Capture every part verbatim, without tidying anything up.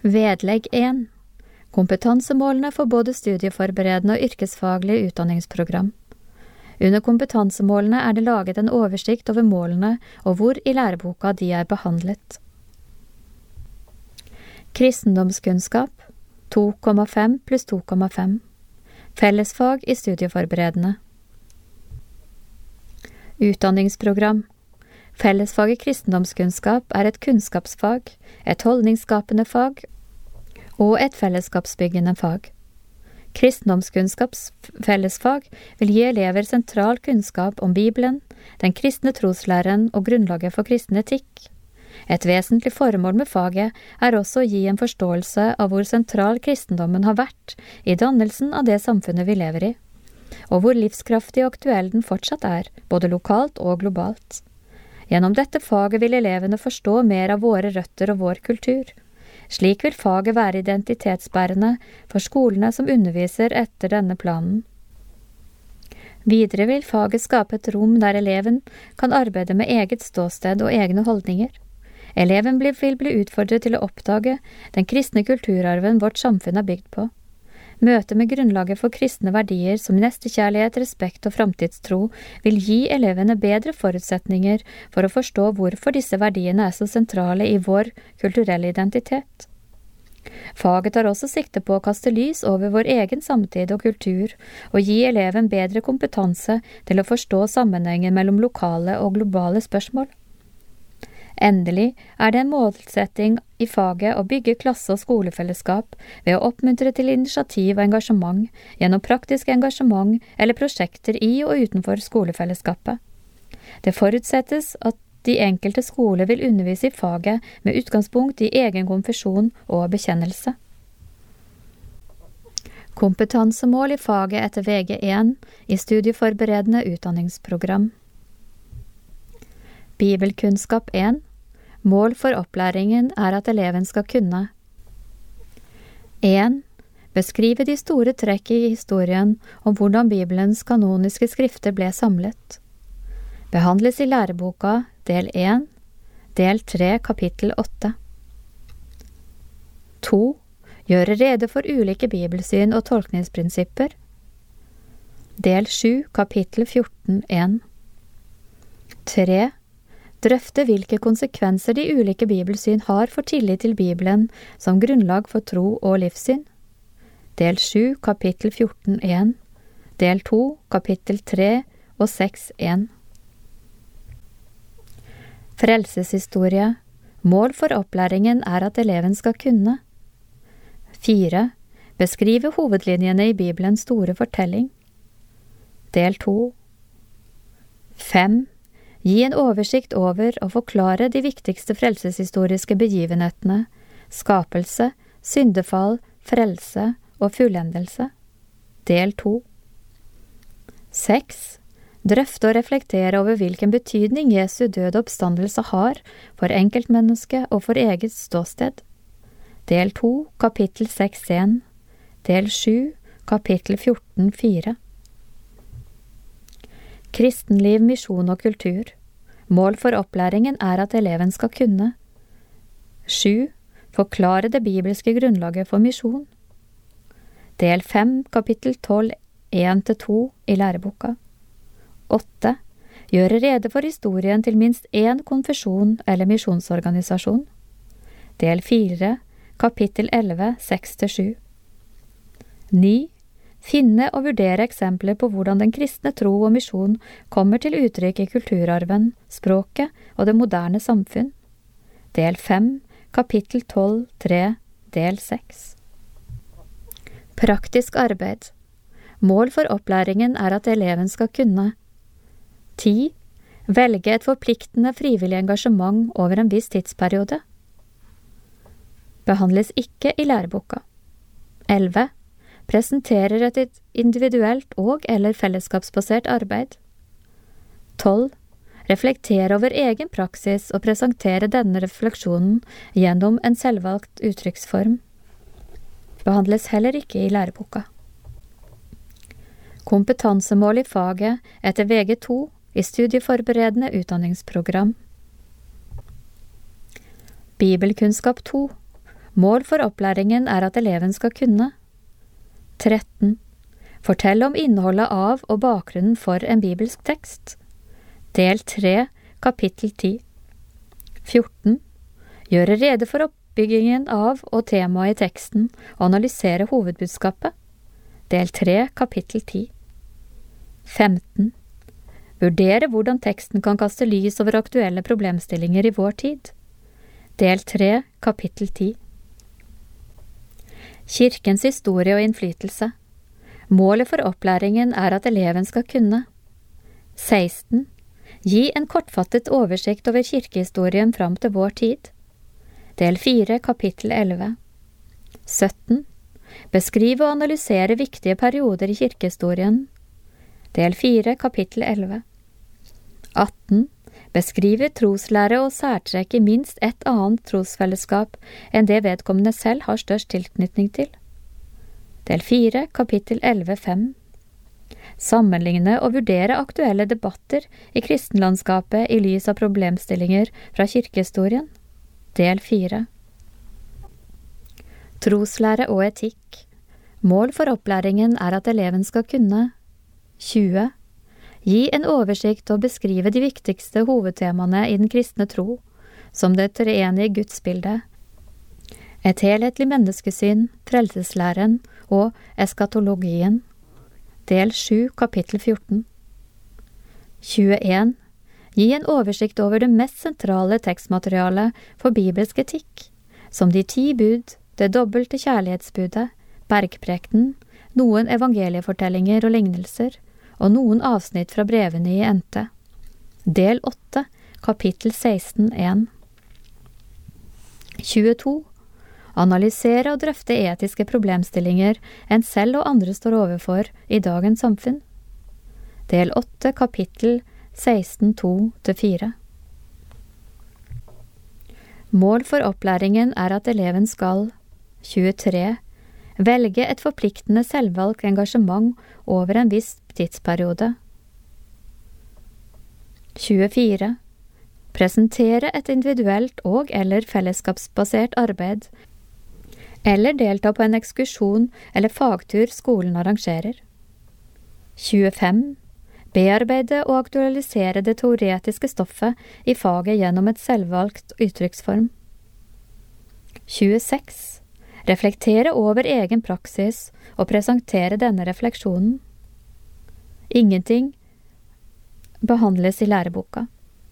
Vedlegg en. Kompetansemålene for både studieforberedende og yrkesfaglig utdanningsprogram. Under kompetansemålene er det laget en oversikt over målene og hvor i læreboka de er behandlet. Kristendomskunnskap to komma fem pluss to komma fem. Fellesfag i studieforberedende. Utdanningsprogram. Fellesfag i kristendomskunnskap er et kunnskapsfag, et holdningsskapende fag og et fellesskapsbyggende fag. Kristendomskunnskaps fellesfag vil gi elever sentral kunnskap om Bibelen, den kristne troslæren og grunnlaget for kristen etikk. Et vesentlig formål med faget er også å gi en forståelse av hvor sentral kristendommen har vært i dannelsen av det samfunnet vi lever i, og hvor livskraftig og aktuell den fortsatt er, både lokalt og globalt. Gjennom dette faget vil elevene forstå mer av våre røtter og vår kultur. Slik vil faget være identitetsbærende for skolene som underviser etter denne planen. Videre vil faget skape et rom der eleven kan arbeide med eget ståsted og egne holdninger. Eleven vil bli utfordret til å oppdage den kristne kulturarven vårt samfunn er bygd på. Møtet med grunnlaget for kristne verdier som nestekjærlighet, respekt og framtidstro vil gi elevene bedre forutsetninger for å forstå hvorfor disse verdiene er så sentrale i vår kulturelle identitet. Faget tar også sikte på å kaste lys over vår egen samtid og kultur, og gi eleven bedre kompetanse til å forstå sammenhengen mellom lokale og globale spørsmål. Endelig er det en målsetting i faget å bygge klasse- og skolefellesskap ved å oppmuntre til initiativ og engasjement gjennom praktisk engasjement eller prosjekter i og utenfor skolefellesskapet. Det forutsettes at de enkelte skoler vil undervise i faget med utgangspunkt i egen konfesjon og bekjennelse. Kompetansemål i faget etter V G en i studieforberedende utdanningsprogram. Bibelkunnskap en. Mål for opplæringen er at eleven skal kunne en. Beskrive de store trekk i historien om hvordan Bibelens kanoniske skrifter ble samlet. Behandles i læreboka del en, del tre, kapittel åtte. to. Gjøre rede for ulike bibelsyn og tolkningsprinsipper. Del sju, kapittel fjorten, en. tre. Drøfte hvilke konsekvenser de ulike bibelsyn har for tillit til Bibelen som grunnlag for tro og livssyn. Del sju, kapittel fjorten, en. Del to, kapittel tre og seks, en. Frelseshistorie. Mål for opplæringen er at eleven skal kunne fire. Beskrive hovedlinjene i Bibelens store fortelling. Del to. fem. Gi en oversikt over og forklare de viktigste frelseshistoriske begivenhetene, skapelse, syndefall, frelse og fullendelse. Del to. seks. Drøfte og reflektere over hvilken betydning Jesu død og oppstandelse har for enkeltmennesket og for eget ståsted. Del to, kapittel seks, en. Del sju, kapittel fjorten, fire. Kristenliv, misjon og kultur. Mål for opplæringen er at eleven skal kunne sju. Forklare det bibelske grunnlaget for misjon. Del fem, kapittel tolv, en til to i læreboka. åtte. Gjøre rede for historien til minst én konfesjon eller misjonsorganisasjon. Del fire, kapittel elleve, seks til sju. ni. Finne og vurdere eksempler på hvordan den kristne tro og misjon kommer til uttrykk i kulturarven, språket og det moderne samfunn. Del fem, kapittel tolv, tre, del seks. Praktisk arbeid. Mål for opplæringen er at eleven skal kunne ti. Velge et forpliktende frivillig engasjement over en viss tidsperiode. Behandles ikke i læreboka. elleve. Presenterer et individuelt og eller fellesskapsbasert arbeid. tolv. Reflektere over egen praksis og presentere denne refleksjonen gjennom en selvvalgt uttrykksform. Behandles heller ikke i læreboka. Kompetansemål i faget etter V G to i studieforberedende utdanningsprogram. Bibelkunnskap to. Mål for opplæringen er at eleven skal kunne. tretten. Fortell om innholdet av og bakgrunnen for en bibelsk tekst. Del tre, kapittel ti. fjorten. Gjøre rede for oppbyggingen av og temaet i teksten og analysere hovedbudskapet. Del tre, kapittel ti. femten. Vurdere hvordan teksten kan kaste lys over aktuelle problemstillinger i vår tid. Del tre, kapittel ti. Kirkens historie og innflytelse. Målet for opplæringen er at eleven skal kunne. seksten. Gi en kortfattet oversikt over kirkehistorien fram til vår tid. Del fire, kapittel elleve. sytten. Beskrive og analysere viktige perioder i kirkehistorien. Del fire, kapittel elleve. atten. Beskrive troslære og særtrekk i minst ett annet trosfellesskap enn det vedkommende selv har størst tilknytning til. Del fire, kapittel elleve, fem. Sammenligne og vurdere aktuelle debatter i kristenlandskapet i lys av problemstillinger fra kirkehistorien. Del fire. Troslære og etikk. Mål for opplæringen er at eleven skal kunne. tjue. Gi en oversikt og beskrive de viktigste hovedtemaene i den kristne tro, som det treenige gudsbildet, et helhetlig menneskesyn, frelseslæren og eskatologien. Del sju, kapittel fjorten. tjueen. Gi en oversikt over det mest sentrale tekstmaterialet for bibelsk etikk, som de ti bud, det dobbelte kjærlighetsbudet, bergprekten, noen evangeliefortellinger og lignelser, og noen avsnitt fra brevene i Ente. Del åtte, kapittel seksten, en. tjueto. Analysere og drøfte etiske problemstillinger en selv og andre står overfor i dagens samfunn. Del åtte, kapittel seksten, to til fire. Mål for opplæringen er at eleven skal tjuetre. Velge et forpliktende selvvalgt engasjement over en viss tidsperiode. tjuefire. Presentere et individuelt og eller fellesskapsbasert arbeid, eller delta på en ekskursjon eller fagtur skolen arrangerer. tjuefem. Bearbeide og aktualisere det teoretiske stoffet i faget gjennom et selvvalgt uttrykksform. tjueseks. Reflektere over egen praksis og presentere denne refleksjonen. Ingenting behandles i læreboka.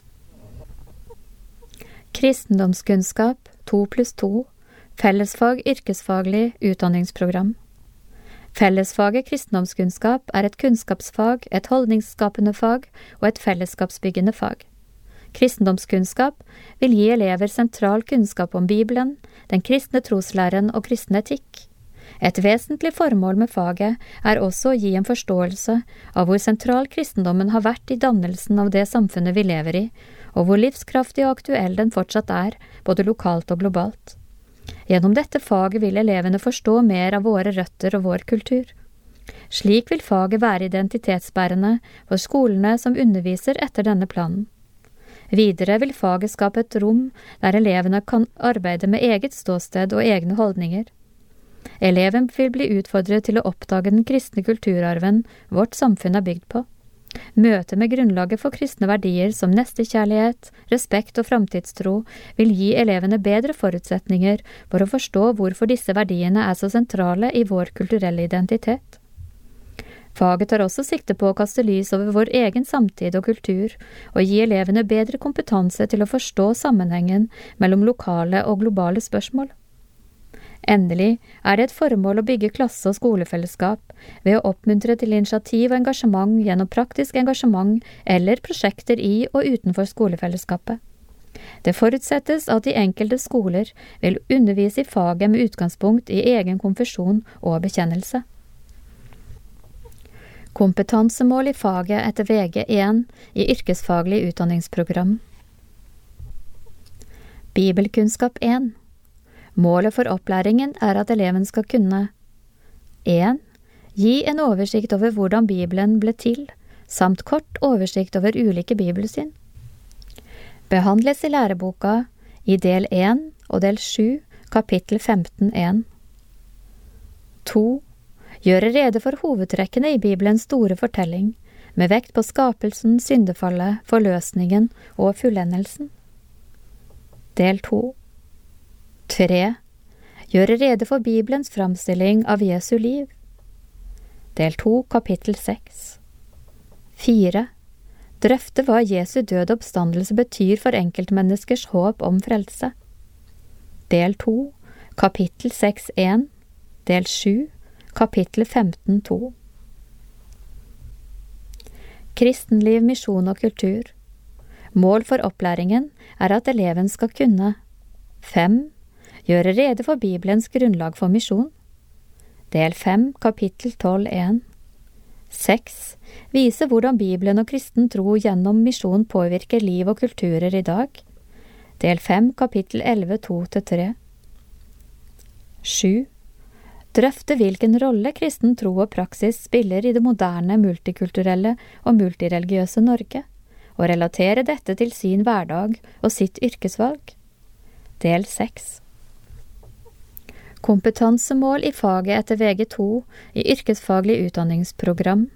Kristendomskunnskap to pluss to, fellesfag yrkesfaglig utdanningsprogram. Fellesfaget kristendomskunnskap er et kunnskapsfag, et holdningsskapende fag og et fellesskapsbyggende fag. Kristendomskunnskap vil gi elever sentral kunnskap om Bibelen, den kristne troslæren og kristen etikk. Et vesentlig formål med faget er også å gi en forståelse av hvor sentral kristendommen har vært i dannelsen av det samfunnet vi lever i, og hvor livskraftig og aktuell den fortsatt er, både lokalt og globalt. Gjennom dette faget vil elevene forstå mer av våre røtter og vår kultur. Slik vil faget være identitetsbærende for skolene som underviser etter denne planen. Videre vil faget skape et rom der elevene kan arbeide med eget ståsted og egne holdninger. Eleven vil bli utfordret til å oppdage den kristne kulturarven vårt samfunn er bygd på. Møte med grunnlaget for kristne verdier som nestekjærlighet, respekt og framtidstro vil gi elevene bedre forutsetninger for å forstå hvorfor disse verdiene er så sentrale i vår kulturelle identitet. Faget tar også sikte på å kaste lys over vår egen samtid og kultur, og gi elevene bedre kompetanse til å forstå sammenhengen mellom lokale og globale spørsmål. Endelig er det et formål å bygge klasse- og skolefellesskap ved å oppmuntre til initiativ og engasjement gjennom praktisk engasjement eller prosjekter i og utenfor skolefellesskapet. Det forutsettes at de enkelte skoler vil undervise i faget med utgangspunkt i egen konfesjon og bekjennelse. Kompetansemål i faget etter V G én i yrkesfaglig utdanningsprogram. Bibelkunnskap én. Målet for opplæringen er at eleven skal kunne en. Gi en oversikt over hvordan Bibelen ble til, samt kort oversikt over ulike bibelsyn. Behandles i læreboka i del én og del sju, kapittel femten en. to. Gjøre rede for hovedtrekkene i Bibelens store fortelling, med vekt på skapelsen, syndefallet, forløsningen og fullendelsen. Del to. tre. Gjøre rede for Bibelens framstilling av Jesu liv. Del to, kapittel seks. fire. Drøfte hva Jesu død oppstandelse betyr for enkeltmenneskers håp om frelse. Del to, kapittel seks en. Del sju, kapittel femten to. Kristenliv, misjon og kultur. Mål for opplæringen er at eleven skal kunne fem. Gjøre rede for Bibelens grunnlag for misjon. Del fem, kapittel tolv en. seks. Vise hvordan Bibelen og kristen tro gjennom misjon påvirker liv og kulturer i dag. Del fem, kapittel elleve to til tre. sju. Drøfte hvilken rolle kristen tro og praksis spiller i det moderne, multikulturelle og multireligiøse Norge, og relatere dette til sin hverdag og sitt yrkesvalg. Del seks. Kompetansemål i faget etter V G to i yrkesfaglig utdanningsprogram.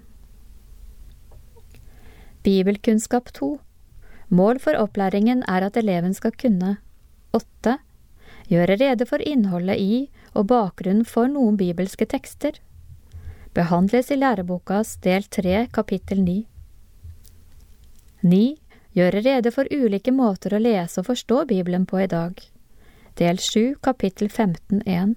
Bibelkunnskap to. Mål for opplæringen er at eleven skal kunne åtte. Gjøre rede for innholdet i og bakgrunnen for noen bibelske tekster. Behandles i lærebokas del tre, kapittel ni. ni. Gjøre rede for ulike måter å lese og forstå Bibelen på i dag. Del sju, kapittel femten en.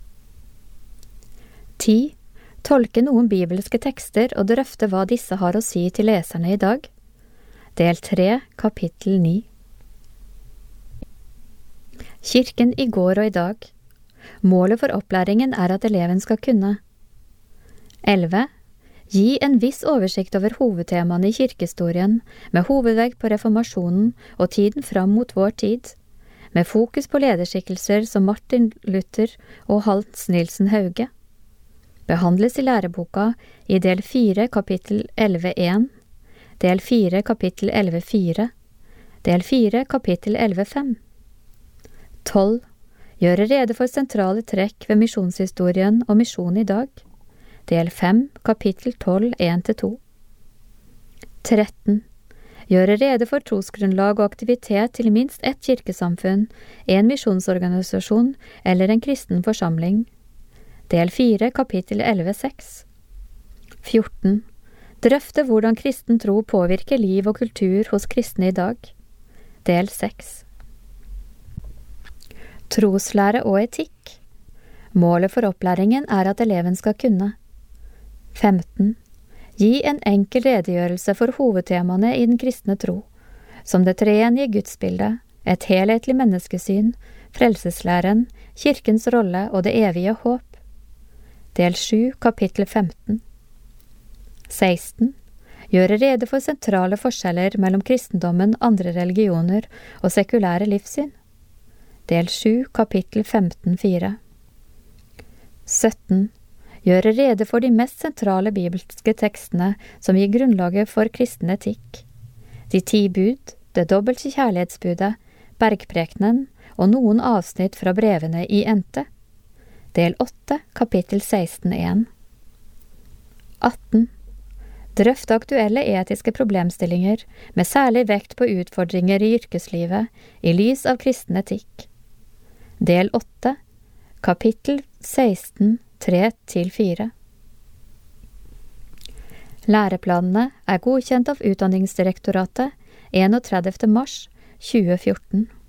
ti. Tolke noen bibelske tekster og drøfte hva disse har å si til leserne i dag. Del tre, kapittel ni. Kirken i går og i dag. Målet for opplæringen er at eleven skal kunne elleve. Gi en viss oversikt over hovedtemaene i kirkehistorien, med hovedvekt på reformasjonen og tiden fram mot vår tid, med fokus på lederskikkelser som Martin Luther og Hans Nilsen Hauge. Behandles i læreboka i del fire, kapittel elleve en, del fire, kapittel elleve fire, del fire, kapittel elleve fem. tolv. Gjøre rede for sentrale trekk ved misjonshistorien og misjon i dag. Del fem, kapittel tolv, en til to. tretten. Gjøre rede for trosgrunnlag og aktivitet til minst ett kirkesamfunn, en misjonsorganisasjon eller en kristen forsamling. Del fire, kapittel elleve seks. fjorten. Drøfte hvordan kristen tro påvirker liv og kultur hos kristne i dag. Del seks. Troslære og etikk. Målet for opplæringen er at eleven skal kunne femten. Gi en enkel redegjørelse for hovedtemaene i den kristne tro, som det treenige gudsbildet, et helhetlig menneskesyn, frelseslæren, kirkens rolle og det evige håp. Del sju, kapittel femten. seksten. Gjøre rede for sentrale forskjeller mellom kristendommen, andre religioner og sekulære livssyn. Del sju, kapittel femten fire. sytten. Gjøre rede for de mest sentrale bibelske tekstene som gir grunnlaget for kristen etikk. De ti bud, det dobbelte kjærlighetsbudet, bergprekenen og noen avsnitt fra brevene i Ente. Del åtte, kapittel seksten en. atten. Drøfte aktuelle etiske problemstillinger med særlig vekt på utfordringer i yrkeslivet i lys av kristen etikk. Del åtte, kapittel seksten, tre til fire. Læreplanene er godkjent av Utdanningsdirektoratet enogtredivte mars tjue fjorten.